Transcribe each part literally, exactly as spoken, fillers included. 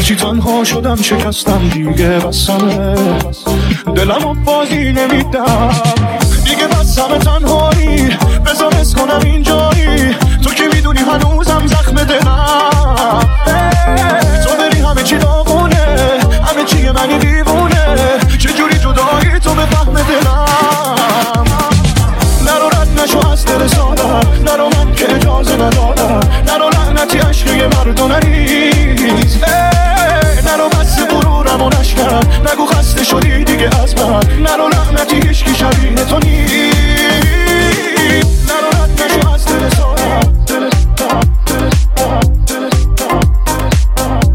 هرچی تنها شدم شکستم دیگه بسمه، دلمو بازی نمیدم دیگه بسمه تنهایی، بذار حس کنم اینجایی، تو که میدونی هنوزم زخم دلم، تو بری همه چی داغونه، همه چی منی دیوونه، چجوری جدایی تو به فهم دلم، نرو رد نشو از دل سادم، نرو من که اجازه ندادم، نرو لعنتی عشق یه مردو نریز، نرو بس غرورم و نشکن، نگو خسته شدی دیگه از من، نرو لعنتی هیچکی شبیه تو نیست، نرو رد نشو از دل سادم، دل سادم، دل سادم، دل سادم،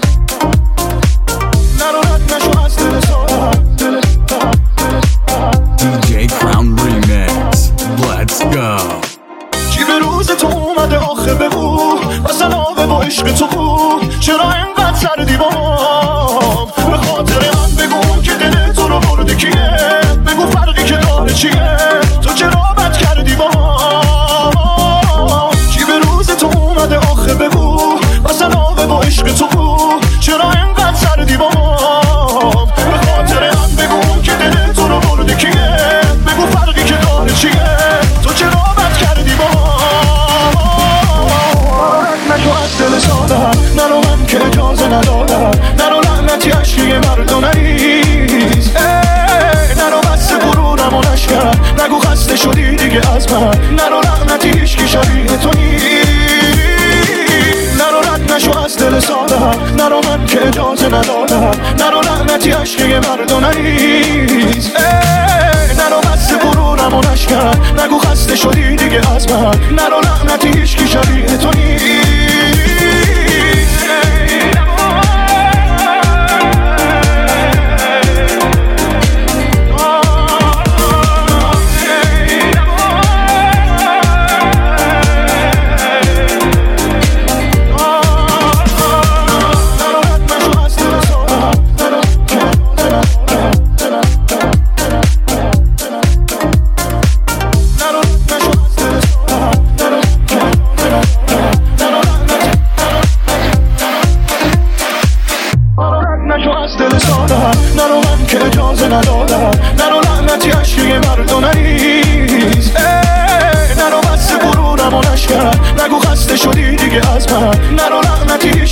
نرو رد نشو از دل سادم، دل سادم، دل سادم. دی جی Crown Remix. Let's go. چی به روز تو اومده آخه بگو، واسه ناوه با عشق تو بود، چرا اینقدر سردی با هم، به خاطر من بگو که دل تو رو برده کیه، بگو فرقی که داره چیه، تو چرا بد کردی با هم، چی به روز تو اومده آخه بگو، واسه ناوه با عشق تو بود، چرا اینقدر سردی با هم، به خاطر من بگو که دل تو رو برده کیه، بگو فرقی که داره چیه، تو چرا بد کردی با نشو از دل سادم، نرو من که اجازه ندادم، نرو لعنتی عشقی مردو نریز، نرو بس غرورم و نشکن، نگو خسته شدی دیگه از من، نرو لعنتی هیچکی شبیه تو نیست، نرو رد نشو از دل سادم، نرو من که اجازه ندادم، نرو لعنتی عشقی مردو نریز، نرو بس غرورم و نشکن، نگو خسته شدی دیگه از من، نرو لعنتی هیچکی شبیه تو نیست. نرو من که اجازه ندادم، نرو لعنتی عشقی مردو نریز، نرو بس غرورم و نشکن، نگو خسته شدی دیگه از من، نرو لعنتی